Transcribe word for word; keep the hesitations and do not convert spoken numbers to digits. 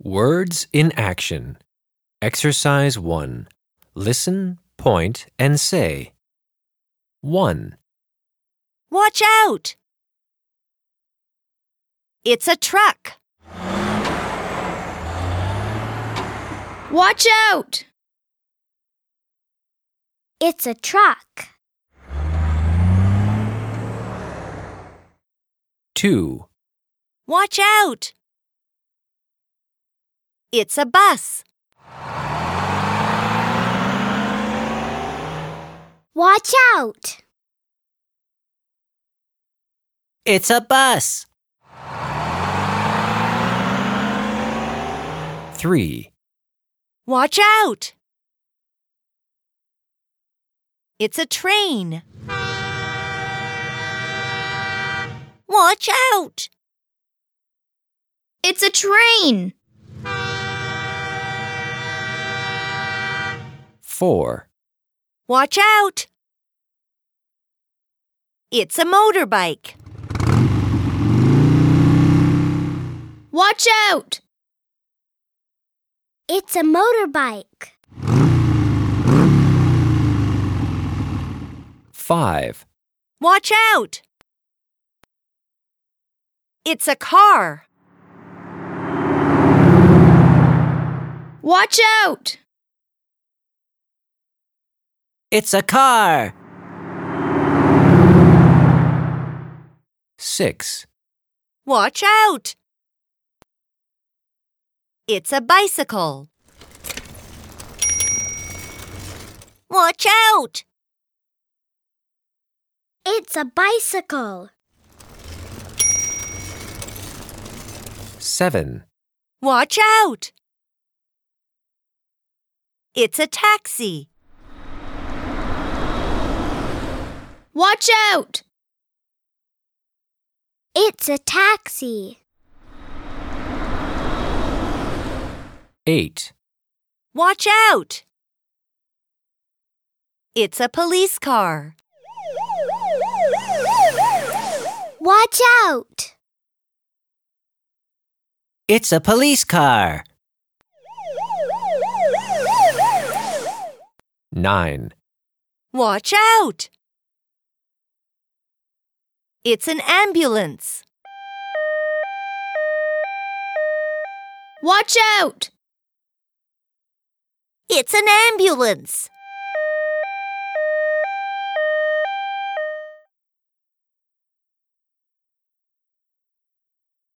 Words in action. Exercise one. Listen, point, and say. one. Watch out! It's a truck. Watch out! It's a truck. two. Watch out! It's a bus. Watch out! It's a bus. three. Watch out! It's a train. Watch out! It's a train. four. Watch out! It's a motorbike. Watch out! It's a motorbike. five. Watch out! It's a car. Watch out! It's a car. six. Watch out! It's a bicycle. Watch out! It's a bicycle. seven. Watch out! It's a taxi. Watch out! It's a taxi. eight. Watch out! It's a police car. Watch out! It's a police car. nine. Watch out! It's an ambulance. Watch out! It's an ambulance.